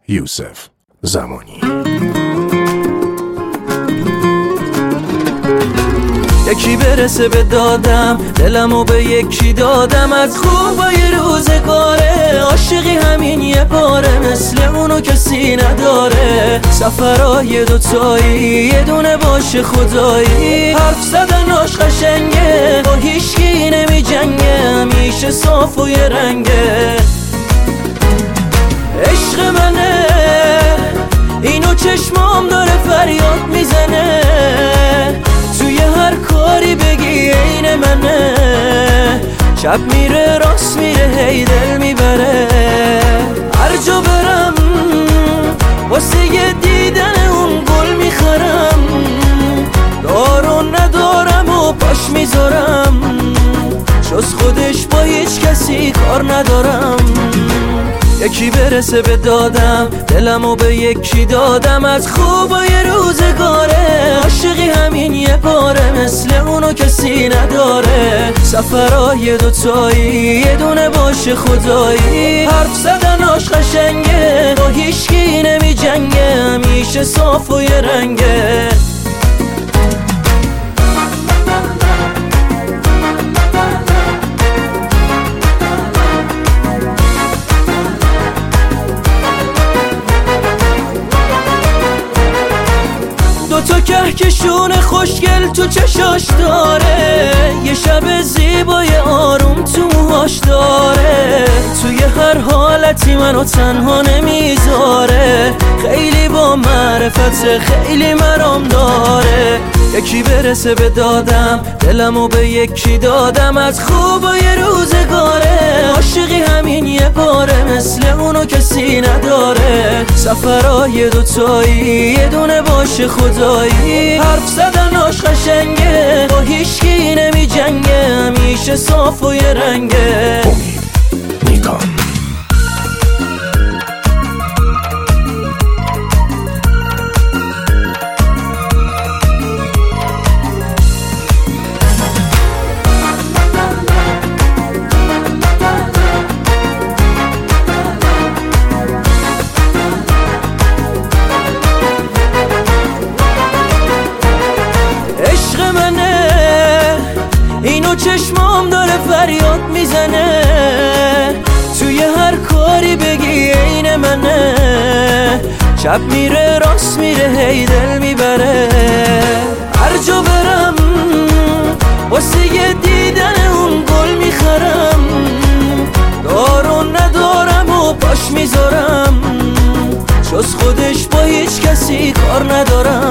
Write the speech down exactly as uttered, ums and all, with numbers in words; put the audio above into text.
یوسف زمانی. یکی برسه به دادم، دلمو به یکی دادم، از خوبای روزگاره. عاشقی همین یه باره، مثل اونو کسی نداره. سفرهای دوتایی یه دونه باشه خدایی. حرف زدناش قشنگه، با هیچکی نمی جنگه، همیشه صاف و یه رنگه. عشق منه اینو چشمام داره فریاد میزنه. توی هر کاری بگی عین منه. چپ میره راست میره هی دل میبره. هر جا برم واسه یه دیدن اون گل میخرم. دارو ندارم و پاش میذارم، جز خودش با هیچ کسی کار ندارم. یکی برسه به دادم، دلمو به یکی دادم، از خوبای روزگاره. عاشقی همین یه باره، مثل اونو کسی نداره. سفرهای دوتایی یه دونه باشه خدایی. حرف زدناش قشنگه، با هیچکی نمی جنگه، همیشه صاف و یه رنگه. دوتا کهکشون خوشگل تو چشاش داره. یه شب زیبای آروم تو موهاش داره. توی هر حالتی منو تنها نمیذاره. خیلی با معرفت خیلی مرام داره. یکی برسه به دادم، دلمو به یکی دادم، از خوبای روزگاره. عاشقی همین یه باره، مثل اونو کسی نداره. سفرهای دوتایی یه دونه باشه خدایی. حرف زدناش قشنگه، با هیچکی نمی جنگه، همیشه صاف و یه رنگه. امید نیکان. اینو چشمام داره فریاد میزنه. توی هر کاری بگی عین منه. چپ میره راست میره هی دل میبره. هر جا برم واسه یه دیدن اون گل میخرم. دارو ندارم و پاش میذارم، جز خودش با هیچ کسی کار ندارم.